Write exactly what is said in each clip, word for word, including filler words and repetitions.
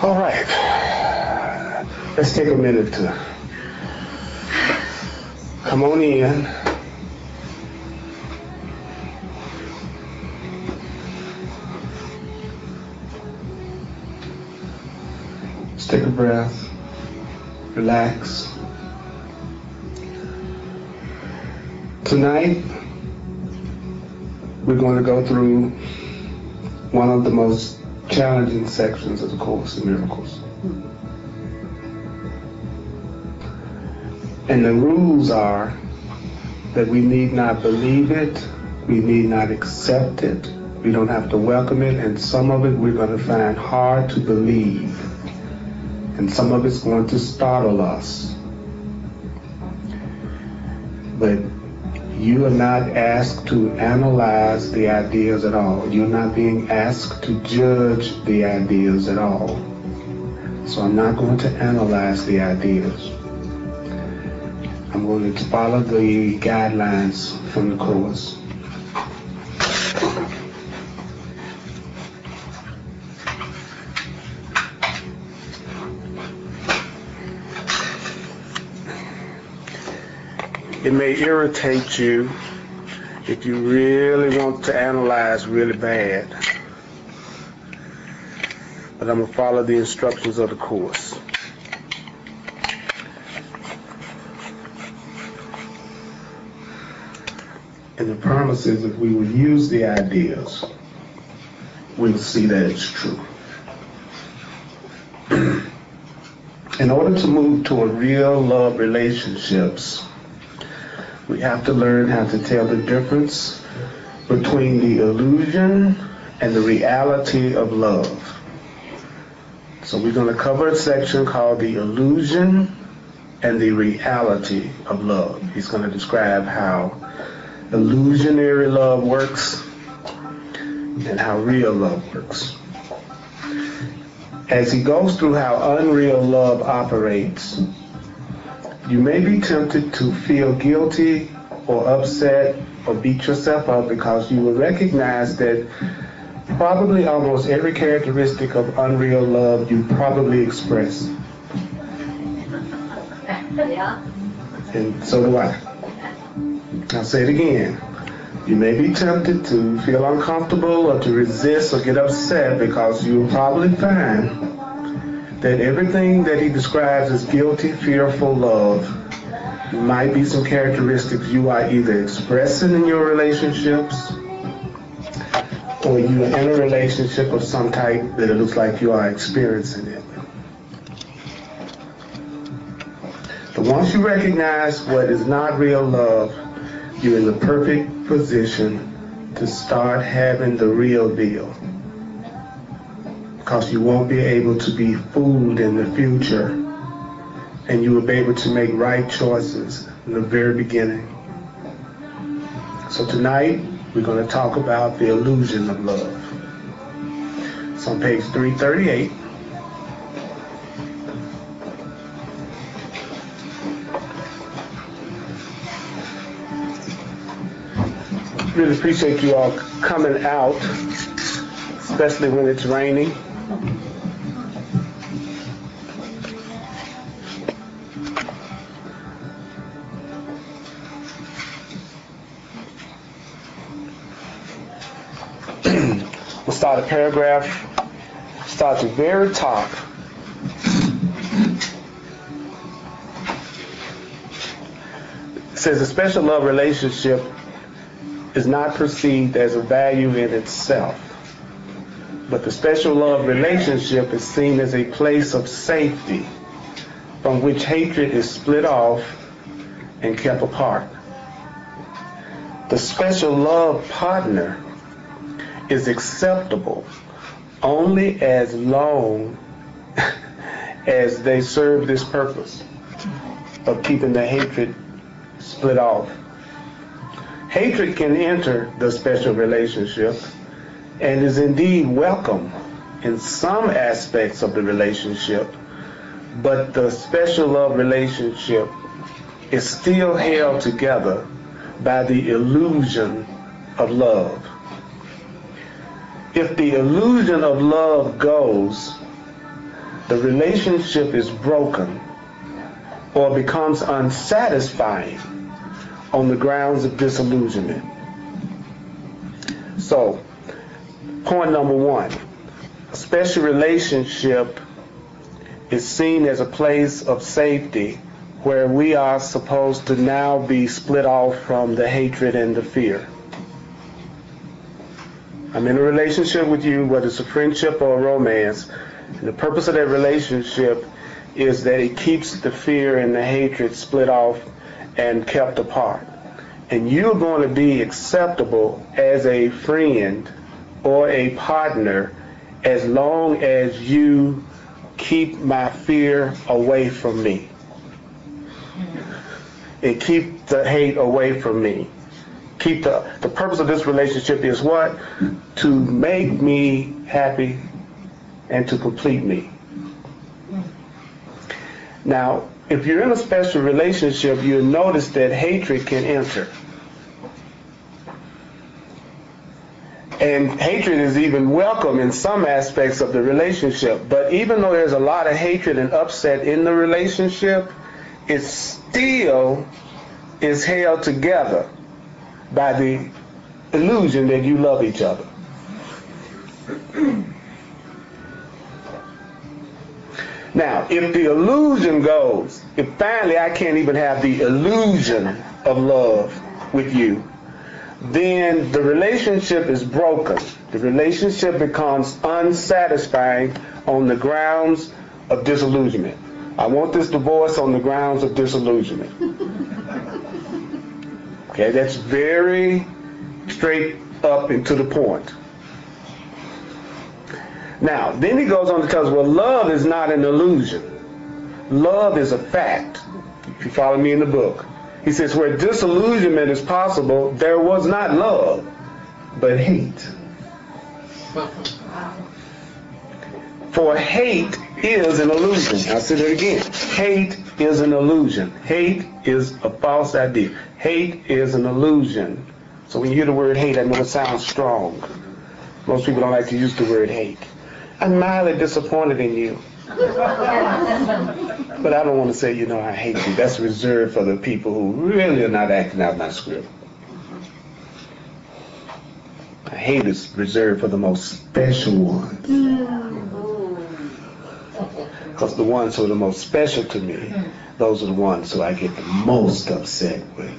All right. Let's take a minute to come on in. Let's take a breath. Relax. Tonight, we're going to go through one of the most challenging sections of the Course in Miracles. And the rules are that we need not believe it, we need not accept it, we don't have to welcome it, and some of it we're going to find hard to believe. And some of it's going to startle us. But you are not asked to analyze the ideas at all. You're not being asked to judge the ideas at all. So I'm not going to analyze the ideas. I'm going to follow the guidelines from the Course. It may irritate you if you really want to analyze really bad. But I'm going to follow the instructions of the Course. And the promise is if we will use the ideas, we'll see that it's true. In order to move toward real love relationships, we have to learn how to tell the difference between the illusion and the reality of love. So we're going to cover a section called the illusion and the reality of love. He's going to describe how illusionary love works and how real love works. As he goes through how unreal love operates, you may be tempted to feel guilty or upset or beat yourself up because you will recognize that probably almost every characteristic of unreal love you probably express. Yeah. And so do I. I'll say it again. You may be tempted to feel uncomfortable or to resist or get upset because you'll probably find that everything that he describes as guilty, fearful love might be some characteristics you are either expressing in your relationships or you are in a relationship of some type that it looks like you are experiencing it. But once you recognize what is not real love, you're in the perfect position to start having the real deal. Because you won't be able to be fooled in the future, and you will be able to make right choices in the very beginning. So tonight, we're going to talk about the illusion of love. It's on page three thirty-eight. Really appreciate you all coming out, especially when it's raining. We'll start a paragraph, start at the very top. It says a special love relationship is not perceived as a value in itself, but the special love relationship is seen as a place of safety from which hatred is split off and kept apart. The special love partner is acceptable only as long as they serve this purpose of keeping the hatred split off. Hatred can enter the special relationship and is indeed welcome in some aspects of the relationship, but the special love relationship is still held together by the illusion of love. If the illusion of love goes, the relationship is broken or becomes unsatisfying on the grounds of disillusionment. So, point number one, a special relationship is seen as a place of safety where we are supposed to now be split off from the hatred and the fear. I'm in a relationship with you, whether it's a friendship or a romance, and the purpose of that relationship is that it keeps the fear and the hatred split off and kept apart. And you're going to be acceptable as a friend or a partner as long as you keep my fear away from me and keep the hate away from me. Keep the, the purpose of this relationship is what? To make me happy and to complete me. Now, if you're in a special relationship, you'll notice that hatred can enter. And hatred is even welcome in some aspects of the relationship. But even though there's a lot of hatred and upset in the relationship, it still is held together by the illusion that you love each other. Now, if the illusion goes, if finally I can't even have the illusion of love with you, then the relationship is broken. The relationship becomes unsatisfying on the grounds of disillusionment. I want this divorce on the grounds of disillusionment. Okay, that's very straight up and to the point. Now, then he goes on to tell us, well, love is not an illusion. Love is a fact. If you follow me in the book. He says, where disillusionment is possible, there was not love, but hate. For hate is an illusion. I'll say that again. Hate is an illusion. Hate is a false idea. Hate is an illusion. So when you hear the word hate, I know it sounds strong. Most people don't like to use the word hate. I'm mildly disappointed in you. But I don't want to say, you know, I hate you. That's reserved for the people who really are not acting out my script. Hate is reserved for the most special ones. Because the ones who are the most special to me, those are the ones who I get the most upset with.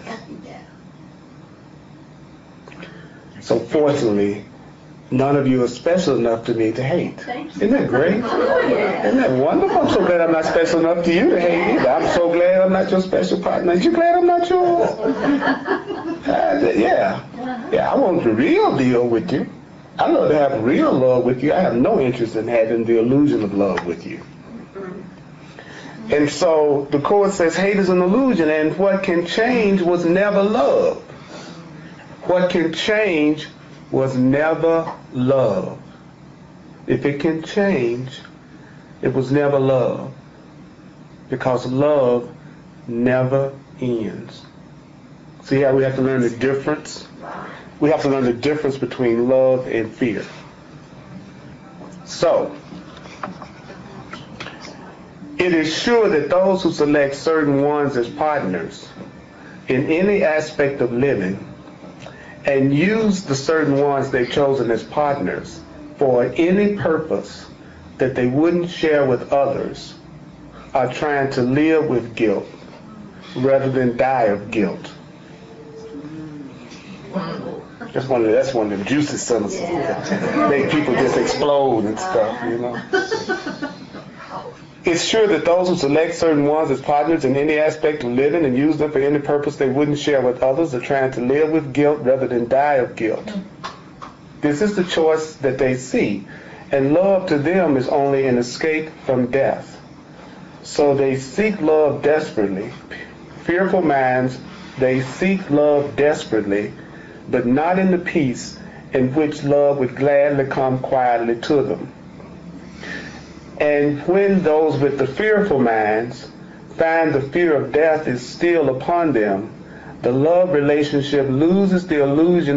So fortunately, none of you are special enough to me to hate. Isn't that great? Isn't that wonderful? I'm so glad I'm not special enough to you to hate either. I'm so glad I'm not your special partner. Aren't you glad I'm not yours? Uh, yeah. Yeah, I want the real deal with you. I love to have real love with you. I have no interest in having the illusion of love with you. And so the Court says hate is an illusion, and what can change was never love. What can change was never love. If it can change, it was never love. Because love never ends. See how we have to learn the difference? We have to learn the difference between love and fear. So, it is sure that those who select certain ones as partners in any aspect of living and use the certain ones they've chosen as partners for any purpose that they wouldn't share with others are trying to live with guilt rather than die of guilt. That's one of the, that's one of the juicy sentences that make people just explode and stuff, you know. It's sure that those who select certain ones as partners in any aspect of living and use them for any purpose they wouldn't share with others are trying to live with guilt rather than die of guilt. This is the choice that they see, and love to them is only an escape from death. So they seek love desperately. Fearful minds, they seek love desperately, but not in the peace in which love would gladly come quietly to them. And when those with the fearful minds find the fear of death is still upon them, the love relationship loses the illusion